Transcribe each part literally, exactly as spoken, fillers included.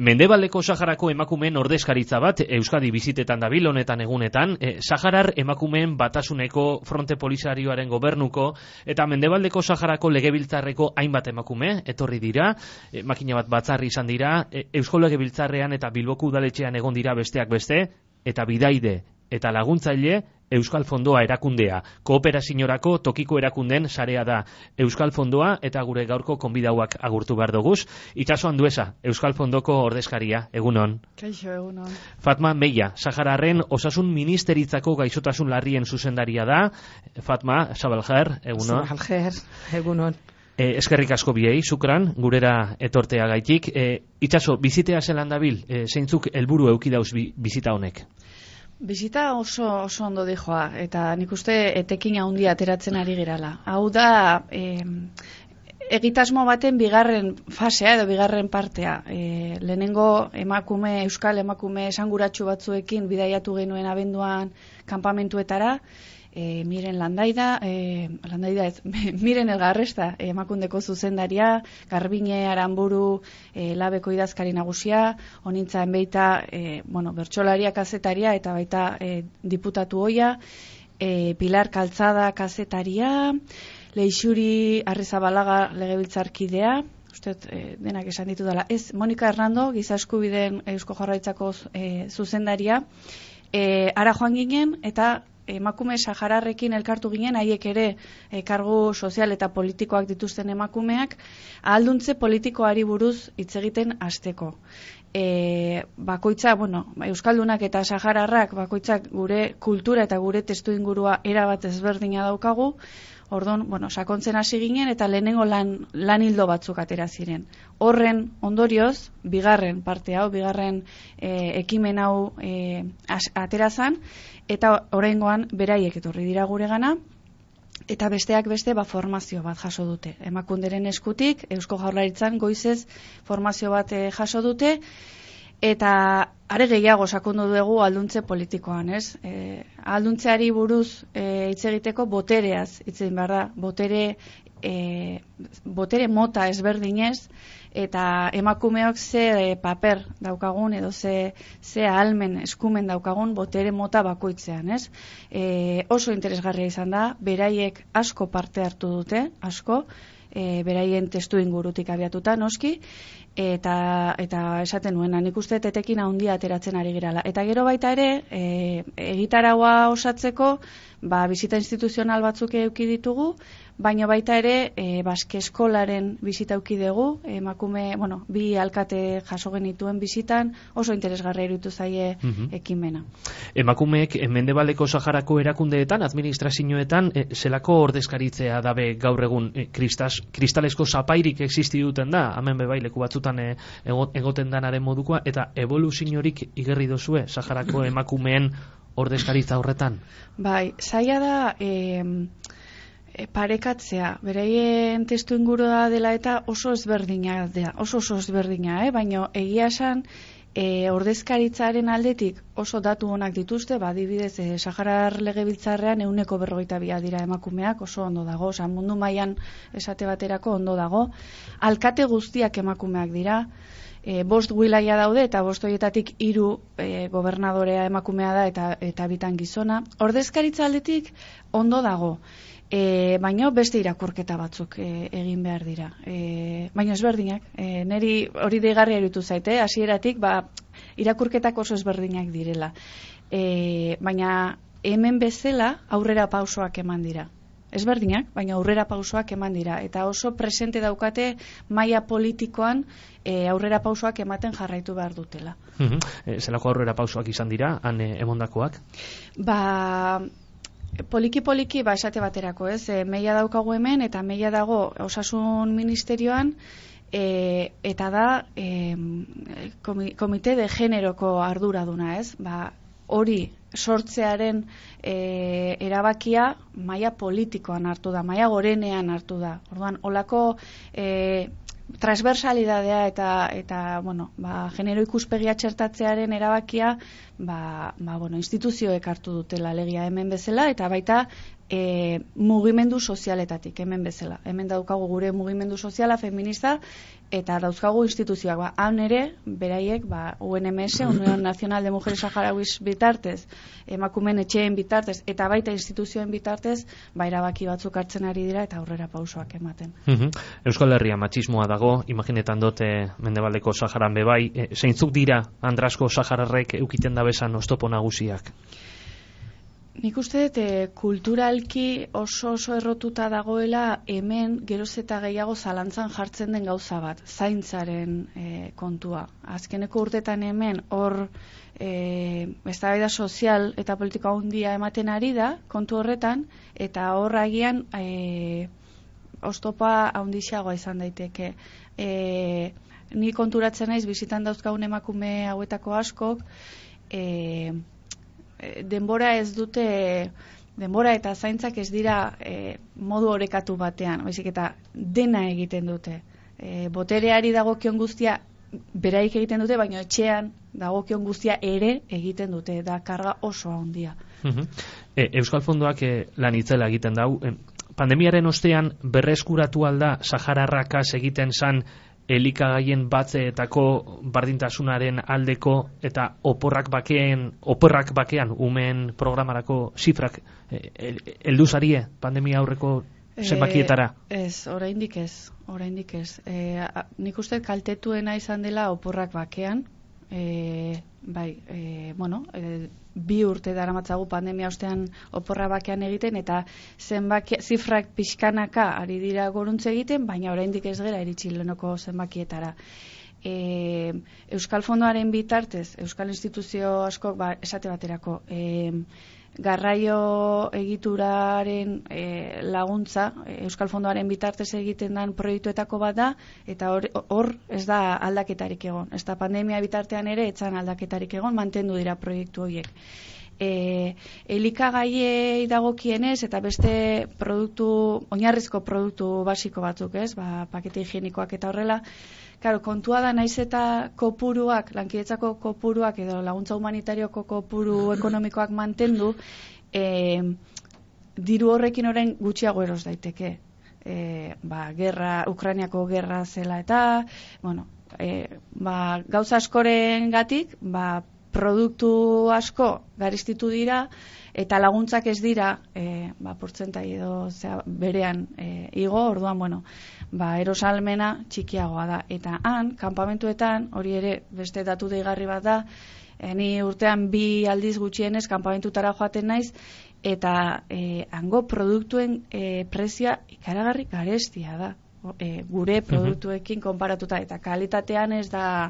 Mendebaldeko Saharako emakumeen ordezkaritza bat Euskadi bizitetan dabil honetan egunetan, e, Saharar emakumeen batasuneko fronte polisarioaren gobernuko eta Mendebaldeko Saharako legebiltzarreko hainbat emakume etorri dira, e, makina bat batzarri izan dira, e, Eusko Legebiltzarrean eta Bilboko udaletxean egon dira besteak beste, eta bidaide eta laguntzaile Euskal Fondoa erakundea. Kooperaziorako tokiko erakundeen sarea da Euskal Fondoa eta gure gaurko konbidauak agurtu behar doguz. Itxaso Andueza, Euskal Fondoko ordezkaria, egunon. Kaixo, egunon. Fatma Meia, Sahararren osasun ministeritzako gaixotasun larrien zuzendaria da. Fatma, Sabaljer, egunon. Sabaljer, egunon. E, eskerrik asko biei, zukran, gurera etortea gaitik. E, Itxaso, bizitea zelan dabil, e, zeintzuk helburu eukidauz bi, bizita honek? Bizita oso, oso ondo dijoa, eta nik uste etekin handia ateratzen ari girala. Hau da, e, egitasmo baten bigarren fasea edo bigarren partea. E, lehenengo emakume, euskal emakume esanguratsu batzuekin bidaiatu genuen abenduan kanpamentuetara, E, miren landaida, e, landaida ez, miren elgarresta, e, emakundeko zuzendaria, Garbine Aranburu, e, labeko idazkari nagusia, honintzaen baita, e, bueno, bertsolaria kazetaria eta baita e, diputatu hoia, e, Pilar Kaltzada kazetaria, Leixuri Arrizabalaga legebiltzarkidea, uste e, denak esan ditu dela, ez, Monika Hernando, Giza Eskubideen Eusko Jaurlaritzako e, zuzendaria, e, ara joan ginen, eta emakume sahararrekin elkartu ginen, haiek ere e, kargu sozial eta politikoak dituzten emakumeak, ahalduntze politikoari buruz hitz egiten hasteko. E, bakoitza, bueno, euskaldunak eta sahararrak bakoitzak gure kultura eta gure testuingurua erabat ezberdina daukagu. Orduan, bueno, sakontzen hasi ginen eta lehenengo lan, lan hildo batzuk atera ziren. Horren ondorioz, bigarren parte hau, bigarren e, ekimen hau e, as, atera zan, eta oraingoan beraiek etorri dira guregana, eta besteak beste ba, formazio bat jaso dute. Emakunderen eskutik, Eusko Jaurlaritzan goizez formazio bat e, jaso dute, eta are gehiago sakondu dugu alduntze politikoan, ez? E, alduntzeari buruz e, hitz egiteko botereaz hitz egin behar da, botere, e, botere mota ezberdinez, eta emakumeok ze e, paper daukagun edo ze, ze ahalmen eskumen daukagun botere mota bakoitzean, ez? E, oso interesgarria izan da, beraiek asko parte hartu dute, asko, e, beraien testu ingurutik abiatuta, noski, eta eta esaten nuena, nik uste etekin handia ateratzen ari girala. Eta gero baita ere, e, egitaraua osatzeko, ba, bizita instituzional batzuk eduki ditugu, baina baita ere, e, Baske Eskolaren bizita eduki dugu, emakume, bueno, bi alkate jaso genituen bizitan, oso interesgarria iruditu zaie mm-hmm. ekimena. Emakumeek Mendebaldeko Saharako erakundeetan, administrazioetan, e, zelako ordezkaritzea dabe gaur egun e, kristas, kristalesko zapairik existi duten da, hemen bebaileku batzutan e, egoten danaren modukoa, eta evoluziorik igerri dozue Saharako emakumeen ordezkaritza horretan? Bai, zaila da e, e, parekatzea, beraien testu ingurua dela eta oso ezberdina da, oso oso ezberdina, eh? Baina egia esan e, ordezkaritzaren aldetik oso datu onak dituzte, ba, adibidez, e, Saharar legebiltzarrean ehuneko berrogeita bia dira emakumeak, oso ondo dago, oza, mundu mailan esate baterako ondo dago, alkate guztiak emakumeak dira, E, bost wilaia daude eta bost horietatik hiru e, gobernadorea emakumea da eta eta bitan gizona. Ordezkaritza aldetik ondo dago. E, baina beste irakurketa batzuk e, egin behar dira. E, baina ezberdinak. E, neri hori deigarria iruditu zaite, hasieratik ba, irakurketak oso ezberdinak direla. E, baina hemen bezala aurrera pausoak eman dira. Ezberdinak, baina aurrera pausoak eman dira. Eta oso presente daukate maila politikoan e, aurrera pausoak ematen jarraitu behar dutela. Mm-hmm. E, zelako aurrera pausoak izan dira, han e, emondakoak? Ba, poliki-poliki, ba, esate baterako, ez? E, meia daukagu hemen, eta meia dago osasun ministerioan, e, eta da e, komite de generoko arduraduna, ez? Ba, hori sortzearen e, erabakia maila politikoan hartu da, maila gorenean hartu da. Orduan, olako e, transversalidadea eta eta bueno, ba, genero ikuspegia txertatzearen erabakia ba, ba, bueno, instituzioek hartu dutela legia hemen bezala, eta baita e, mugimendu sozialetatik, hemen bezala. Hemen daukagu gure mugimendu soziala, feminista, eta dauzkagu instituzioak. Ba, han ere, beraiek, ba, U N M S, Unión Nacional de Mujeres Saharauis bitartez, emakumeen etxeen bitartez, eta baita instituzioen bitartez, ba, erabaki batzuk hartzen ari dira, eta aurrera pausoak ematen. Uh-huh. Euskal Herria matxismoa dago, imaginetan dote Mendebaldeko Saharan bebai, e, zeintzuk dira Andrasko Sahararrek eukiten dabezan oztopo nagusiak? Nik uste dut, e, kulturalki oso oso errotuta dagoela hemen geroz eta gehiago zalantzan jartzen den gauza bat, zaintzaren e, kontua. Azkeneko urtetan hemen hor e, eztabaida sozial eta politika handia ematen ari da kontu horretan, eta hor agian e, oztopa handixagoa izan daiteke. E, ni konturatzen naiz bizitan dauzkagun emakume hauetako askok, e, denbora ez dute, denbora eta zaintzak ez dira e, modu orekatu batean, baizik eta dena egiten dute. E, botereari dagokion guztia beraik egiten dute, baina etxean dagokion guztia ere egiten dute, da karga oso handia. Uh-huh. e, Euskal Fondoak e, lan itzela egiten dau. E, pandemiaren ostean berreskuratu alda Sahararrakaz egiten zan elikagaien batzeetako bardintasunaren aldeko eta oporrak bakean, oporrak bakean umeen programarako zifrak heldu zarie pandemia aurreko zenbakietara? E, ez, oraindik ez, oraindik ez. E, a, nik uste kaltetuena izan dela oporrak bakean, e, bai, e, bueno, e, bi urte daramatzagu pandemia ostean oporra bakean egiten, eta zenbaki, zifrak pixkanaka ari dira goruntze egiten, baina oraindik ez gera iritsi lehenoko zenbakietara. E, Euskal Fondoaren bitartez, Euskal instituzio askok, ba, esate baterako, e, garraio egituraren e, laguntza Euskal Fondoaren bitartez egiten den proiektuetako bat da, eta hor, hor ez da aldaketarik egon. Ez da pandemia bitartean ere etzan aldaketarik egon, mantendu dira proiektu horiek. E, elikagaiei dagokienez eta beste produktu, oinarrizko produktu basiko batzuk, ez? Ba, pakete higienikoak eta horrela. Claro, kontua da naiz eta kopuruak, lankidetzako kopuruak edo laguntza humanitarioko kopuru ekonomikoak mantendu, e, diru horrekin orain gutxiago eros daiteke. E, ba, gerra, Ukrainiako gerra zela eta, bueno, e, ba, gauza askorengatik, ba, produktu asko garistitu dira, eta laguntzak ez dira, e, ba, portzentai edo zera, berean e, igo, orduan, bueno, ba, erosalmena txikiagoa da. Eta han, kanpamentuetan, hori ere beste datu deigarri bat da, e, ni urtean bi aldiz gutxienez kanpamentutara joaten naiz, eta e, hango produktuen e, prezioa ikaragarri garestia da. E, gure produktuekin konparatuta, eta kalitatean ez da,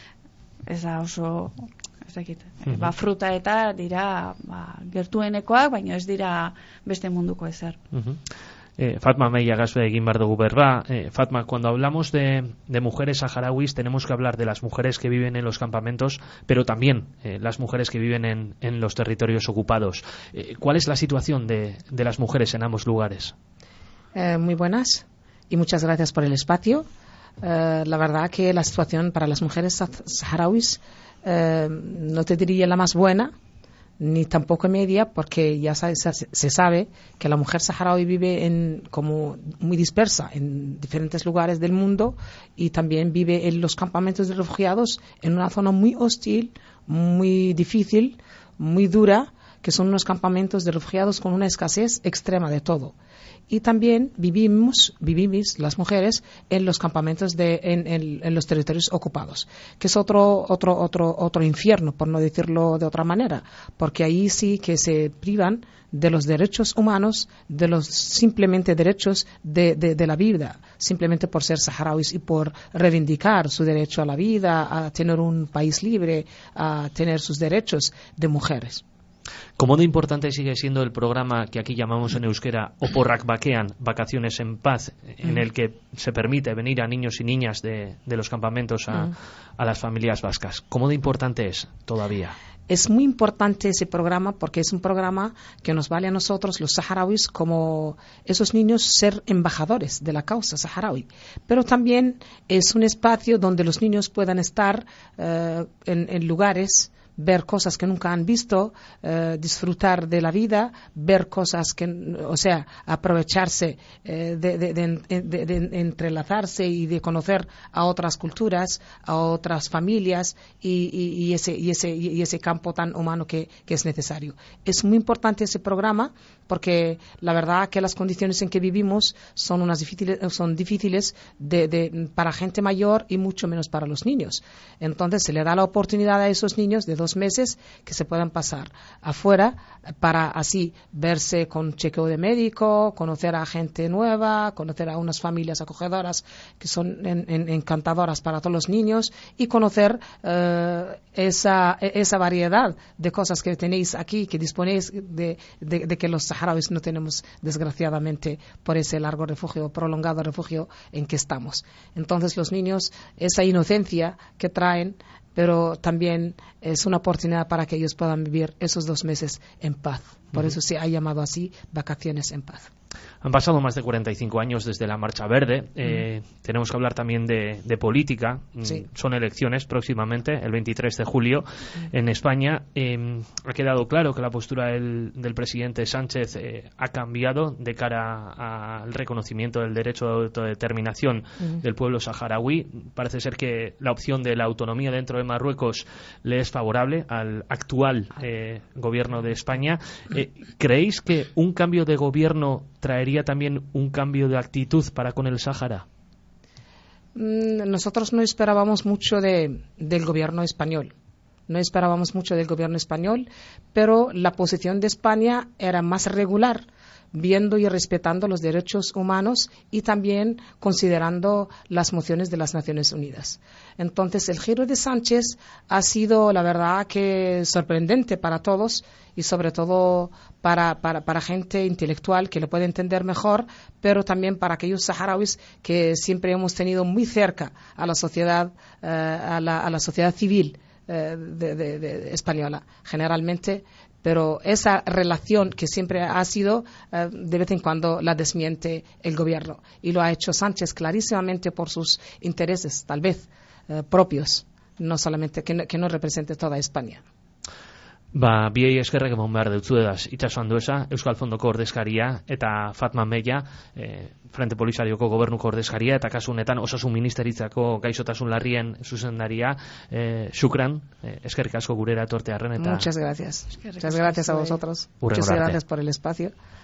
ez da oso... Zekit. Uh-huh. Ba, fruta eta dira ba, gertuenekoak, baina ez dira beste munduko ezer. Uh-huh. eh, Fatma Meia Gasbe egin bar dugu berba. Eh, Fatma, cuando hablamos de, de mujeres saharauis tenemos que hablar de las mujeres que viven en los campamentos, pero también eh, las mujeres que viven en, en los territorios ocupados. Eh, ¿Cuál es la situación de, de las mujeres en ambos lugares? Eh, muy buenas y muchas gracias por el espacio. Eh, la verdad que la situación para las mujeres saharauis Eh, no te diría la más buena, ni tampoco media, porque ya se, se sabe que la mujer saharaui vive en, como muy dispersa en diferentes lugares del mundo, y también vive en los campamentos de refugiados en una zona muy hostil, muy difícil, muy dura, que son unos campamentos de refugiados con una escasez extrema de todo. Y también vivimos, vivimos las mujeres en los campamentos de, en, en, en los territorios ocupados, que es otro, otro, otro, otro infierno, por no decirlo de otra manera, porque ahí sí que se privan de los derechos humanos, de los simplemente derechos de, de, de la vida, simplemente por ser saharauis y por reivindicar su derecho a la vida, a tener un país libre, a tener sus derechos de mujeres. ¿Cómo de importante sigue siendo el programa que aquí llamamos en euskera Oporrak Bakean, Vacaciones en Paz, en mm. el que se permite venir a niños y niñas de, de los campamentos a, mm. a las familias vascas? ¿Cómo de importante es todavía? Es muy importante ese programa porque es un programa que nos vale a nosotros, los saharauis, como esos niños ser embajadores de la causa saharaui. Pero también es un espacio donde los niños puedan estar uh, en, en lugares ver cosas que nunca han visto, eh, disfrutar de la vida, ver cosas que, o sea, aprovecharse eh, de, de, de, de, de entrelazarse y de conocer a otras culturas, a otras familias y, y, y, ese, y, ese, y ese campo tan humano que, que es necesario. Es muy importante ese programa porque la verdad que las condiciones en que vivimos son unas difíciles, son difíciles de, de, para gente mayor y mucho menos para los niños. Entonces se le da la oportunidad a esos niños de dos meses que se puedan pasar afuera para así verse con chequeo de médico, conocer a gente nueva, conocer a unas familias acogedoras que son en, en, encantadoras para todos los niños y conocer uh, esa, esa variedad de cosas que tenéis aquí, que disponéis de, de, de que los saharauis no tenemos desgraciadamente por ese largo refugio, prolongado refugio en que estamos. Entonces los niños, esa inocencia que traen, pero también es una oportunidad para que ellos puedan vivir esos dos meses en paz. Por uh-huh. eso se ha llamado así vacaciones en paz. Han pasado más de cuarenta y cinco años desde la Marcha Verde. Eh, mm. Tenemos que hablar también de, de política. Sí. Son elecciones próximamente, el veintitrés de julio, mm. en España. Eh, ha quedado claro que la postura del, del presidente Sánchez eh, ha cambiado de cara al reconocimiento del derecho de autodeterminación mm. del pueblo saharaui. Parece ser que la opción de la autonomía dentro de Marruecos le es favorable al actual eh, gobierno de España. Eh, ¿Creéis que un cambio de gobierno traería también un cambio de actitud para con el Sáhara? Nosotros no esperábamos mucho de, del gobierno español. No esperábamos mucho del gobierno español, pero la posición de España era más regular, viendo y respetando los derechos humanos y también considerando las mociones de las Naciones Unidas. Entonces, el giro de Sánchez ha sido, la verdad, que sorprendente para todos y sobre todo para, para, para gente intelectual que lo puede entender mejor, pero también para aquellos saharauis que siempre hemos tenido muy cerca a la sociedad, eh, a, la, a la sociedad civil eh, de, de, de española, generalmente. Pero esa relación que siempre ha sido, eh, de vez en cuando la desmiente el gobierno. Y lo ha hecho Sánchez clarísimamente por sus intereses, tal vez, eh, propios, no solamente que no, que no represente toda España. Ba, biei eskerrek emon behar deutzuedaz itxaso Andueza, Euskal Fondoko ordezkaria, eta Fatma Meia, eh, Frente Polisarioko gobernuko ordezkaria, eta kasu honetan osasun ministeritzako gaixotasun larrien zuzendaria. eh, Shukran, eh, eskerrik asko gurera etortearren. Eta Muchas gracias. Muchas gracias a vosotros. Muchas gracias por el espacio.